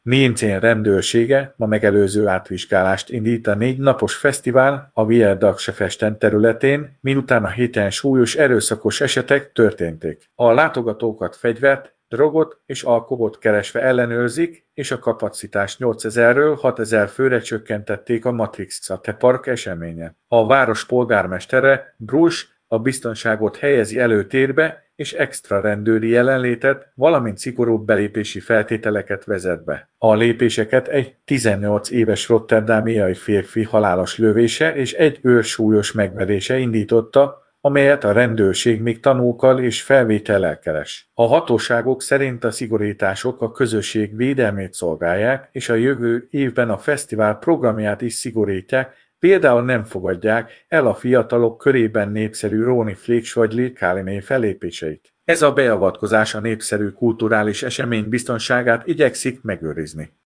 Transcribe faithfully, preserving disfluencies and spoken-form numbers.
Nincén rendőrsége ma megelőző átvizsgálást indít a négy napos fesztivál a Villerdacse-festen területén, miután a héten súlyos erőszakos esetek történtek. A látogatókat fegyvert, drogot és alkoholt keresve ellenőrzik, és a kapacitást nyolcezerről hatezer főre csökkentették a Matrix Szate Park eseményen. A város polgármestere, Bruce, a biztonságot helyezi előtérbe, és extra rendőri jelenlétet, valamint szigorúbb belépési feltételeket vezet be. A lépéseket egy tizennyolc éves rotterdami férfi halálos lövése és egy őr súlyos megverése indította, amelyet a rendőrség még tanúkkal és felvétellel keres. A hatóságok szerint a szigorítások a közösség védelmét szolgálják, és a jövő évben a fesztivál programját is szigorítják, például nem fogadják el a fiatalok körében népszerű Ronnie Flex vagy Lil Kaliné fellépéseit. Ez a beavatkozás a népszerű kulturális esemény biztonságát igyekszik megőrizni.